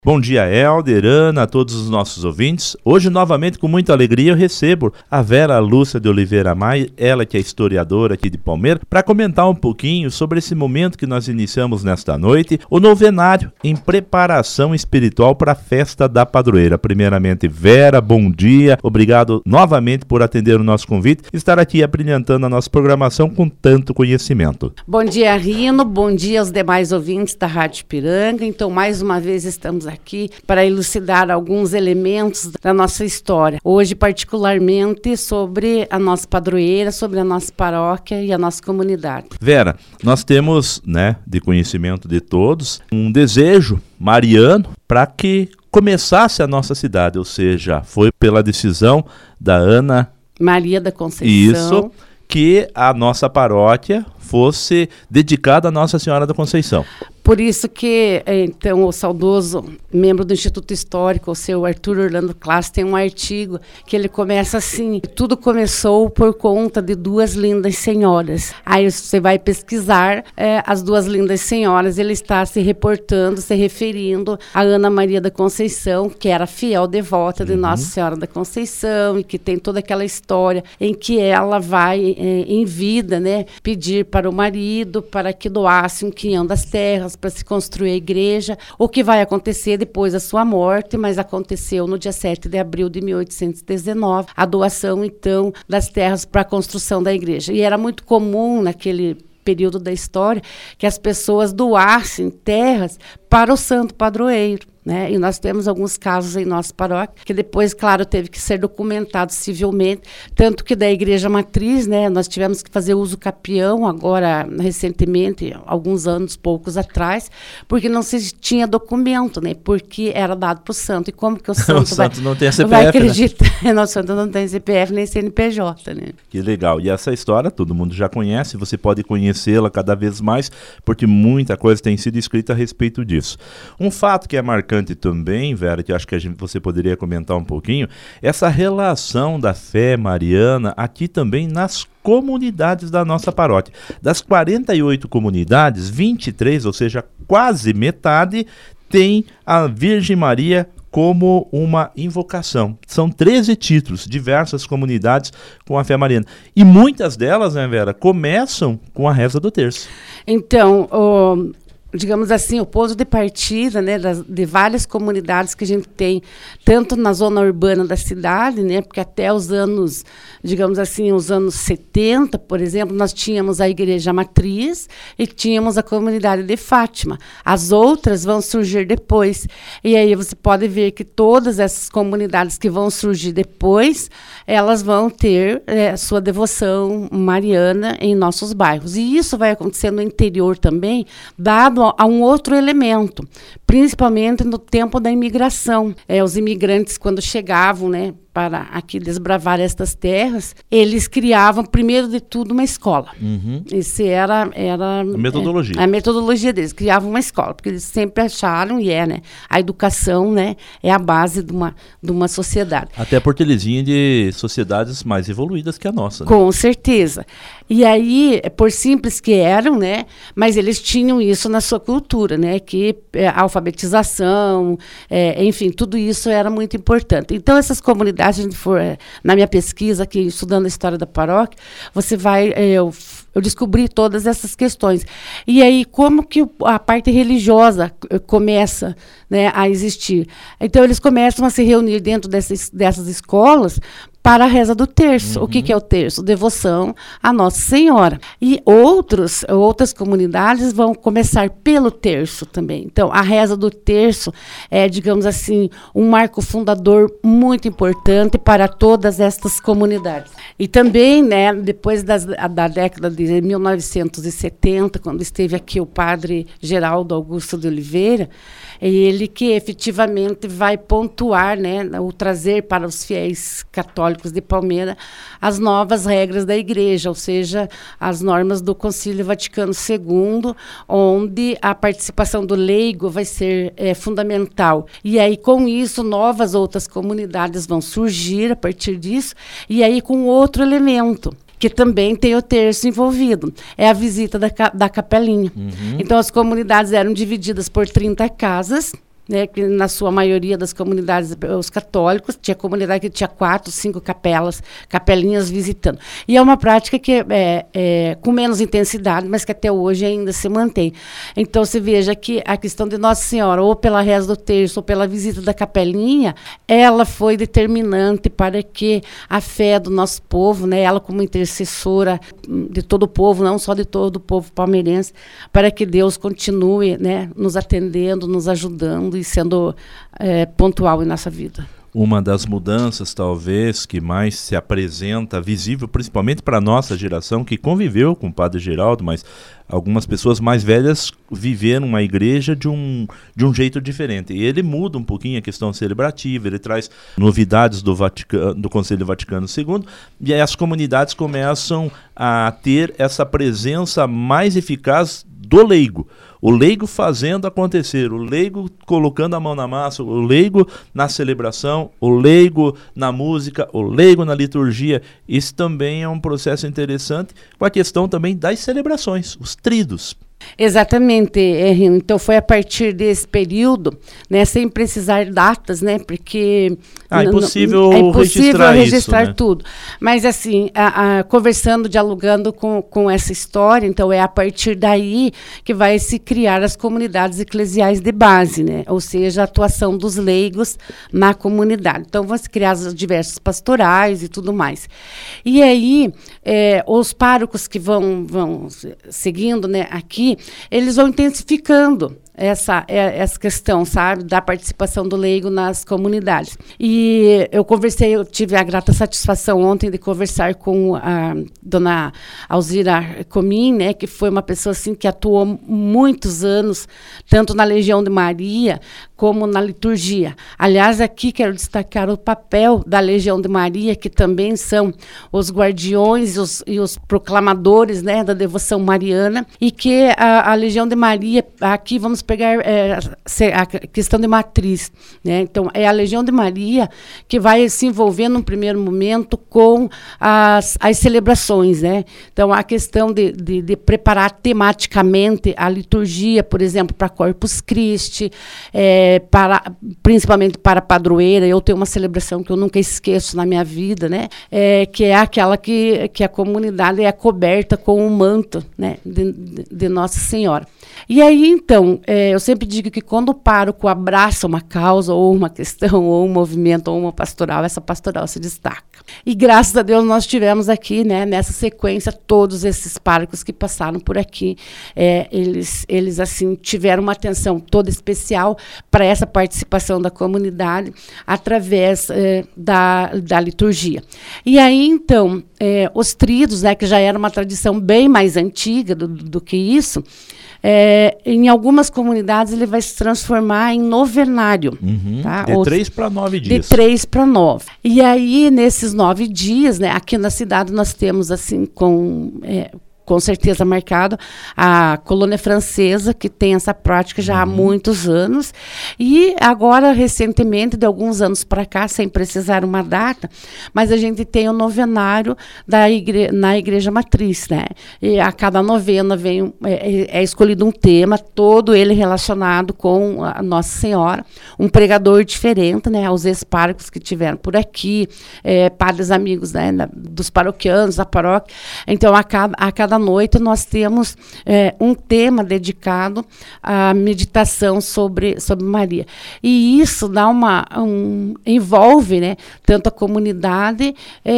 Bom dia, Helder, Ana, a todos os nossos ouvintes. Hoje, novamente, com muita alegria, eu recebo a Vera Lúcia de Oliveira Maia, ela que é historiadora aqui de Palmeira, para comentar um pouquinho sobre esse momento que nós iniciamos nesta noite, o novenário em preparação espiritual para a festa da padroeira. Primeiramente, Vera, bom dia, obrigado novamente por atender o nosso convite e estar aqui abrilhantando a nossa programação com tanto conhecimento. Bom dia, Rino, bom dia aos demais ouvintes da Rádio Ipiranga. Então, mais uma vez, estamos aqui para elucidar alguns elementos da nossa história. Hoje, particularmente, sobre a nossa padroeira, sobre a nossa paróquia e a nossa comunidade. Vera, nós temos, de conhecimento de todos, um desejo mariano para que começasse a nossa cidade, ou seja, foi pela decisão da Ana Maria da Conceição. Isso, que a nossa paróquia fosse dedicada a Nossa Senhora da Conceição. Por isso que, então, o saudoso membro do Instituto Histórico, o seu Arthur Orlando Class, tem um artigo que ele começa assim: tudo começou por conta de duas lindas senhoras. Aí você vai pesquisar as duas lindas senhoras, ele está se reportando, se referindo a Ana Maria da Conceição, que era fiel devota de Nossa Senhora da Conceição e que tem toda aquela história em que ela vai, em vida, pedir para o marido para que doasse um quinhão das terras para se construir a igreja, o que vai acontecer depois da sua morte, mas aconteceu no dia 7 de abril de 1819, a doação, então, das terras para a construção da igreja. E era muito comum naquele período da história que as pessoas doassem terras para o santo padroeiro. E nós temos alguns casos em nossa paróquia que depois, claro, teve que ser documentado civilmente, tanto que da igreja matriz, nós tivemos que fazer uso capião agora, recentemente, alguns anos, poucos atrás, porque não se tinha documento, porque era dado para o santo. E como que o santo, santo não tem CPF, vai acreditar? O santo não tem CPF nem CNPJ, Que legal. E essa história todo mundo já conhece, você pode conhecê-la cada vez mais, porque muita coisa tem sido escrita a respeito disso. Um fato que é marcante também, Vera, que acho que você poderia comentar um pouquinho, essa relação da fé mariana aqui também nas comunidades da nossa paróquia. Das 48 comunidades, 23, ou seja, quase metade, tem a Virgem Maria como uma invocação. São 13 títulos, diversas comunidades com a fé mariana. E muitas delas, Vera, começam com a reza do terço. Então, digamos assim, o ponto de partida, de várias comunidades que a gente tem, tanto na zona urbana da cidade, porque até os anos, digamos assim, os anos 70, por exemplo, nós tínhamos a igreja matriz e tínhamos a comunidade de Fátima. As outras vão surgir depois. E aí você pode ver que todas essas comunidades que vão surgir depois, elas vão ter sua devoção mariana em nossos bairros. E isso vai acontecer no interior também, dado a um outro elemento, principalmente no tempo da imigração. Os imigrantes, quando chegavam, para aqui desbravar estas terras, eles criavam, primeiro de tudo, uma escola. Esse era a metodologia. A metodologia deles, criavam uma escola, porque eles sempre acharam, a educação, é a base de uma sociedade. Até porque eles vinham de sociedades mais evoluídas que a nossa. Com certeza. E aí, por simples que eram, mas eles tinham isso na sua cultura, que a alfabetização, enfim, tudo isso era muito importante. Então, essas comunidades, se a gente for na minha pesquisa aqui, estudando a história da paróquia, você vai, eu descobri todas essas questões. E aí, como que a parte religiosa começa, a existir? Então, eles começam a se reunir dentro dessas escolas para a reza do terço. O que é o terço? Devoção a Nossa Senhora. E outras comunidades vão começar pelo terço também. Então, a reza do terço é, digamos assim, um marco fundador muito importante para todas estas comunidades. E também, depois da década de 1970, quando esteve aqui o padre Geraldo Augusto de Oliveira, é ele que efetivamente vai pontuar, ou trazer para os fiéis católicos de Palmeira as novas regras da igreja, ou seja, as normas do Concílio Vaticano II, onde a participação do leigo vai ser fundamental. E aí, com isso, novas outras comunidades vão surgir a partir disso, e aí com outro elemento, que também tem o terço envolvido, é a visita da capelinha. Então, as comunidades eram divididas por 30 casas, né, que na sua maioria das comunidades, os católicos, tinha comunidade que tinha 4, 5 capelinhas visitando. E é uma prática que é com menos intensidade, mas que até hoje ainda se mantém. Então, você veja que a questão de Nossa Senhora, ou pela reza do terço, ou pela visita da capelinha, ela foi determinante para que a fé do nosso povo, né, ela como intercessora de todo o povo, não só de todo o povo palmeirense, para que Deus continue, né, nos atendendo, nos ajudando e sendo pontual em nossa vida. Uma das mudanças, talvez, que mais se apresenta visível, principalmente para a nossa geração, que conviveu com o Padre Geraldo, mas algumas pessoas mais velhas viveram uma igreja de um jeito diferente. E ele muda um pouquinho a questão celebrativa, ele traz novidades do Conselho Vaticano II, e aí as comunidades começam a ter essa presença mais eficaz do leigo. O leigo fazendo acontecer, o leigo colocando a mão na massa, o leigo na celebração, o leigo na música, o leigo na liturgia. Isso também é um processo interessante com a questão também das celebrações, os tríduos. Exatamente, então foi a partir desse período, né, sem precisar datas, né, porque é impossível registrar isso, né? tudo. Mas assim, conversando, dialogando com essa história, então é a partir daí que vai se criar as comunidades eclesiais de base, né, ou seja, a atuação dos leigos na comunidade. Então vão se criar as diversas pastorais e tudo mais. E aí, os párocos que vão seguindo, né, aqui, eles vão intensificando essa questão, sabe, da participação do leigo nas comunidades. E eu tive a grata satisfação ontem de conversar com a dona Alzira Comim, né, que foi uma pessoa assim, que atuou muitos anos, tanto na Legião de Maria, como na liturgia. Aliás, aqui quero destacar o papel da Legião de Maria, que também são os guardiões e os proclamadores, né, da devoção mariana, e que a Legião de Maria, aqui vamos pegar a questão de matriz, né? Então, é a Legião de Maria que vai se envolver num primeiro momento com as celebrações, né? Então, a questão de preparar tematicamente a liturgia, por exemplo, para Corpus Christi, principalmente para a padroeira. Eu tenho uma celebração que eu nunca esqueço na minha vida, né? Que é aquela que a comunidade é coberta com o manto, né, de Nossa Senhora. E aí, então, eu sempre digo que quando o pároco abraça uma causa, ou uma questão, ou um movimento, ou uma pastoral, essa pastoral se destaca. E graças a Deus nós tivemos aqui, né, nessa sequência, todos esses párocos que passaram por aqui. Eles assim, tiveram uma atenção toda especial para essa participação da comunidade através da liturgia. E aí, então, os tríduos, né, que já era uma tradição bem mais antiga do que isso, em algumas comunidades ele vai se transformar em novenário. Tá? De 3 para 9 dias. De 3 para 9. E aí, nesses 9 dias, né, aqui na cidade nós temos, assim, com certeza marcado a colônia francesa, que tem essa prática já há muitos anos, e agora, recentemente, de alguns anos para cá, sem precisar uma data, mas a gente tem o novenário na igreja matriz, né? E a cada novena é escolhido um tema, todo ele relacionado com a Nossa Senhora, um pregador diferente, né? Os ex-párocos que tiveram por aqui, padres amigos, né, dos paroquianos, da paróquia. Então, a cada noite nós temos um tema dedicado à meditação sobre Maria. E isso dá envolve, né, tanto a comunidade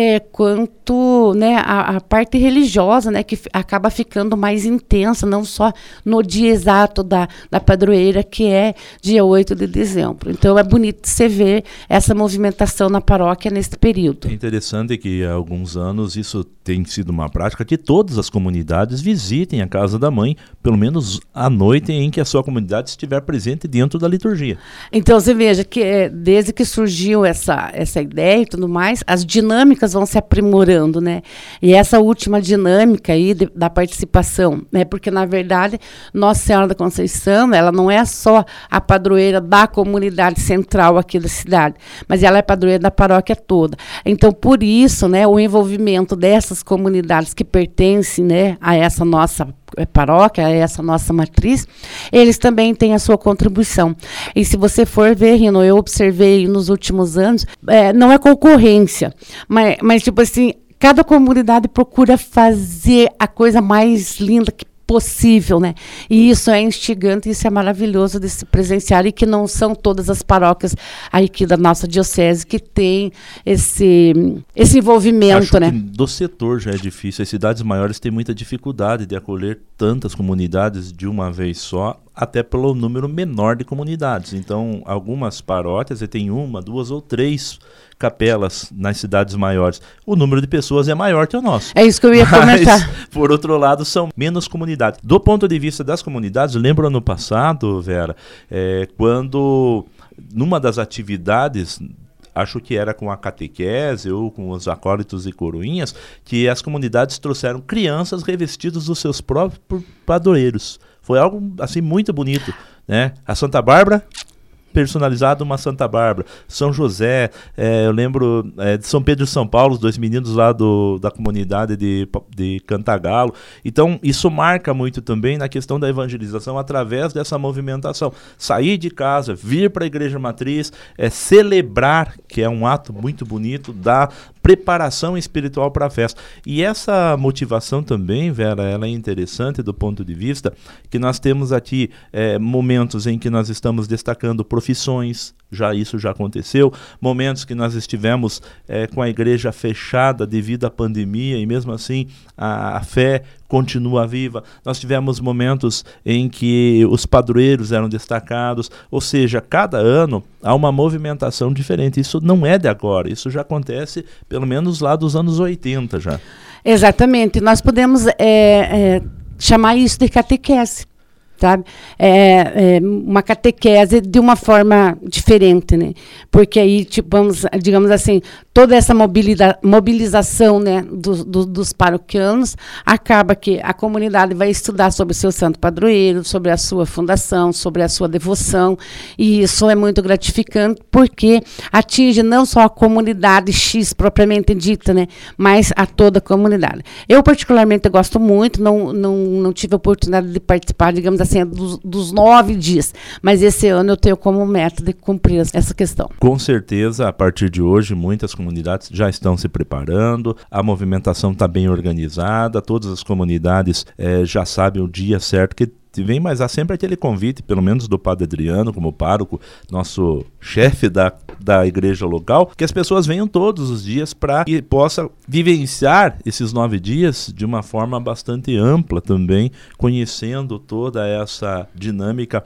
quanto, né, a parte religiosa, né, que acaba ficando mais intensa, não só no dia exato da padroeira, que é dia 8 de dezembro. Então é bonito você ver essa movimentação na paróquia nesse período. É interessante que há alguns anos isso tem sido uma prática que todas as comunidades visitem a casa da mãe, pelo menos à noite em que a sua comunidade estiver presente dentro da liturgia. Então você veja que desde que surgiu essa ideia e tudo mais, as dinâmicas vão se aprimorando, né? E essa última dinâmica aí da participação, né? Porque na verdade Nossa Senhora da Conceição, ela não é só a padroeira da comunidade central aqui da cidade, mas ela é padroeira da paróquia toda. Então por isso, né, o envolvimento dessas comunidades que pertencem, né, a essa nossa paróquia, a essa nossa matriz, eles também têm a sua contribuição. E se você for ver, Rino, eu observei nos últimos anos, não é concorrência, mas tipo assim, cada comunidade procura fazer a coisa mais linda que possível, né? E isso é instigante, isso é maravilhoso de se presenciar, e que não são todas as paróquias aqui da nossa diocese que tem esse envolvimento, Acho né? que do setor já é difícil. As cidades maiores têm muita dificuldade de acolher tantas comunidades de uma vez só, até pelo número menor de comunidades. Então, algumas paróquias têm 1, 2 ou 3 capelas nas cidades maiores. O número de pessoas é maior que o nosso. É isso que eu ia comentar. Mas, por outro lado, são menos comunidades. Do ponto de vista das comunidades, lembro ano passado, Vera, quando numa das atividades, acho que era com a catequese ou com os acólitos e coroinhas, que as comunidades trouxeram crianças revestidas dos seus próprios padroeiros. Foi algo assim muito bonito, né? A Santa Bárbara, personalizado uma Santa Bárbara. São José, eu lembro de São Pedro e São Paulo, os 2 meninos lá da comunidade de Cantagalo. Então, isso marca muito também na questão da evangelização através dessa movimentação. Sair de casa, vir para a Igreja Matriz, celebrar, que é um ato muito bonito, da preparação espiritual para a festa. E essa motivação também, Vera, ela é interessante do ponto de vista que nós temos aqui momentos em que nós estamos destacando profissões, isso já aconteceu, momentos que nós estivemos com a igreja fechada devido à pandemia e mesmo assim a fé continua viva. Nós tivemos momentos em que os padroeiros eram destacados, ou seja, cada ano há uma movimentação diferente. Isso não é de agora, isso já acontece pelo menos lá dos anos 80 já. Exatamente, nós podemos chamar isso de catequese. Sabe? Uma catequese de uma forma diferente, né? Porque aí, digamos assim, toda essa mobilização, né, dos paroquianos, acaba que a comunidade vai estudar sobre o seu santo padroeiro, sobre a sua fundação, sobre a sua devoção, e isso é muito gratificante, porque atinge não só a comunidade X propriamente dita, né, mas a toda a comunidade. Eu, particularmente, gosto muito, não tive a oportunidade de participar, digamos assim, dos 9 dias, mas esse ano eu tenho como meta de cumprir essa questão. Com certeza, a partir de hoje, muitas comunidades já estão se preparando, a movimentação está bem organizada, todas as comunidades já sabem o dia certo que vem, mas há sempre aquele convite, pelo menos do Padre Adriano, como pároco, nosso chefe da igreja local, que as pessoas venham todos os dias para que possa vivenciar esses 9 dias de uma forma bastante ampla também, conhecendo toda essa dinâmica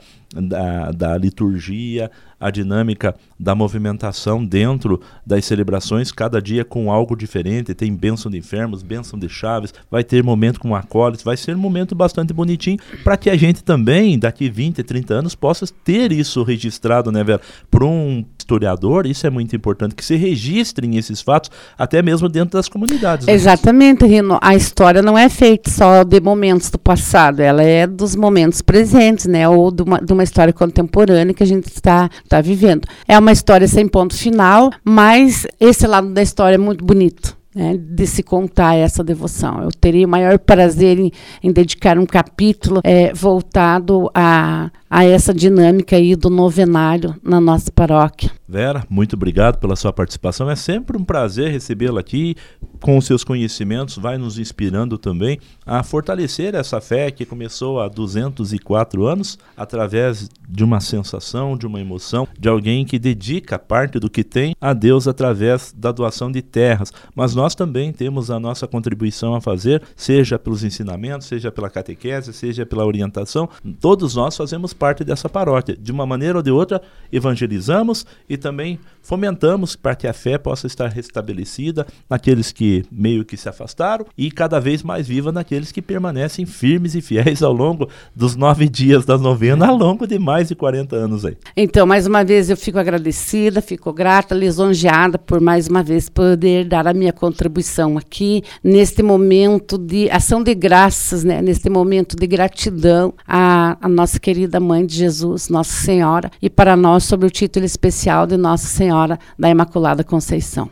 da liturgia, a dinâmica da movimentação dentro das celebrações, cada dia com algo diferente. Tem bênção de enfermos, bênção de chaves, vai ter momento com acólitos, vai ser um momento bastante bonitinho, para que a gente também, daqui 20, 30 anos, possa ter isso registrado, né, Vera? Para um historiador, isso é muito importante, que se registrem esses fatos, até mesmo dentro das comunidades. Né? Exatamente, Rino. A história não é feita só de momentos do passado, ela é dos momentos presentes, né? Ou de uma história contemporânea que a gente está vivendo. É uma história sem ponto final, mas esse lado da história é muito bonito, né, de se contar essa devoção. Eu teria o maior prazer em dedicar um capítulo voltado a essa dinâmica aí do novenário na nossa paróquia. Vera, muito obrigado pela sua participação. É sempre um prazer recebê-la aqui. Com os seus conhecimentos, vai nos inspirando também a fortalecer essa fé que começou há 204 anos, através de uma sensação, de uma emoção, de alguém que dedica parte do que tem a Deus através da doação de terras. Mas nós também temos a nossa contribuição a fazer, seja pelos ensinamentos, seja pela catequese, seja pela orientação. Todos nós fazemos parte dessa paróquia. De uma maneira ou de outra, evangelizamos e também fomentamos para que a fé possa estar restabelecida naqueles que meio que se afastaram e cada vez mais viva naqueles que permanecem firmes e fiéis ao longo dos 9 dias da novena, ao longo de mais de 40 anos aí. Então, mais uma vez, eu fico agradecida, fico grata, lisonjeada por mais uma vez poder dar a minha contribuição aqui, neste momento de ação de graças, né? Neste momento de gratidão à nossa querida Mãe de Jesus, Nossa Senhora, e para nós sobre o título especial de Nossa Senhora da Imaculada Conceição.